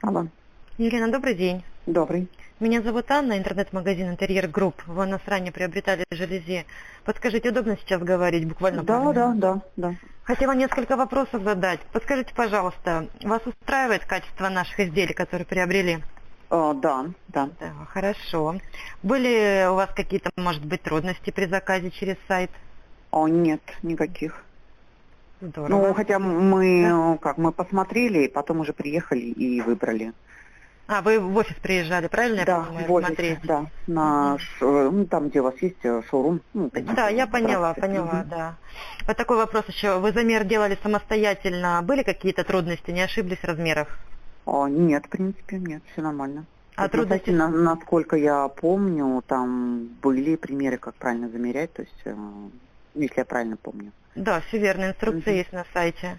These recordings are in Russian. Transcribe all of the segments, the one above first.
Алло, Елена, добрый день. добрый. Меня зовут Анна, интернет-магазин «Интерьер Групп». Вы у нас ранее приобретали жалюзи. Подскажите, удобно сейчас говорить, буквально пару Да, да, минут? да, да. Хотела несколько вопросов задать. Подскажите, пожалуйста, вас устраивает качество наших изделий, которые приобрели? Да, да. Да, хорошо. Были у вас какие-то, может быть, трудности при заказе через сайт? Нет, никаких. Здорово. Ну, хотя мы посмотрели, и потом уже приехали и выбрали. А, вы в офис приезжали, правильно я Да, понимаю, в офис, смотреть? да. Там, где у вас есть шоурум. Такие Да, я поняла, трассы. да. Вот такой вопрос еще. Вы замер делали самостоятельно. Были какие-то трудности, не ошиблись в размерах? Нет, в принципе, нет, все нормально. А трудности... Насколько я помню, там были примеры, как правильно замерять, то есть, если я правильно помню. Да, все верно, инструкция есть на сайте.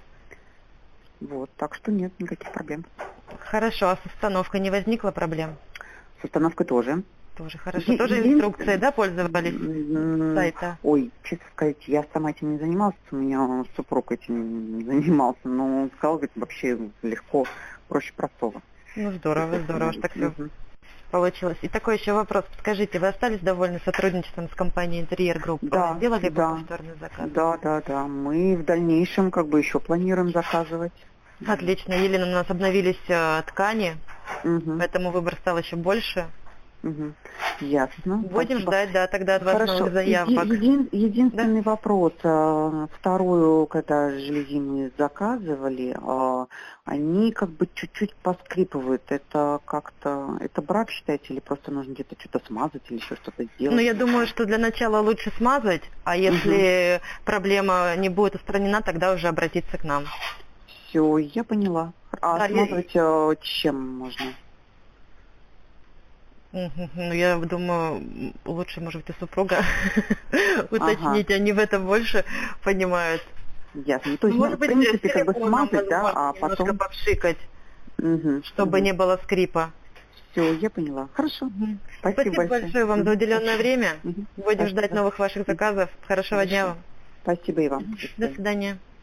Вот, так что нет никаких проблем. Хорошо, а с установкой не возникло проблем? С установкой тоже. Тоже хорошо. Тоже инструкцией, да, пользовались сайта? Ой, честно сказать, я сама этим не занималась, у меня супруг этим занимался, но он сказал, говорит, вообще легко, проще простого. Ну, здорово, что так все получилось. И такой еще вопрос. Скажите, вы остались довольны сотрудничеством с компанией «Интерьер Групп»? Да, Делали бы да. повторный заказ? Да. Мы в дальнейшем еще планируем заказывать. Отлично. Елена, у нас обновились ткани, Угу. поэтому выбор стал еще больше. Угу. Ясно. Будем Спасибо. ждать, да, тогда от вас Хорошо. новых заявок. Единственный вопрос. Вторую, когда жалюзи мы заказывали, они как бы чуть-чуть поскрипывают. Это как-то, это брак, считаете, или просто нужно где-то что-то смазать или еще что-то сделать? Ну, я думаю, что для начала лучше смазать, а если проблема не будет устранена, тогда уже обратиться к нам. Все, я поняла. А Да, смазывать чем можно? Ну, я думаю, лучше, может быть, у супруга уточнить, они в этом больше понимают. Ясно. То есть, Может в быть, принципе, как бы силиконом, смазать, да, а возможно, немножко потом... попшикать, чтобы не было скрипа. Все, я поняла. Хорошо. Спасибо большое вам за уделенное время. Будем ждать новых ваших заказов. Хорошего дня вам. Спасибо и вам. До свидания.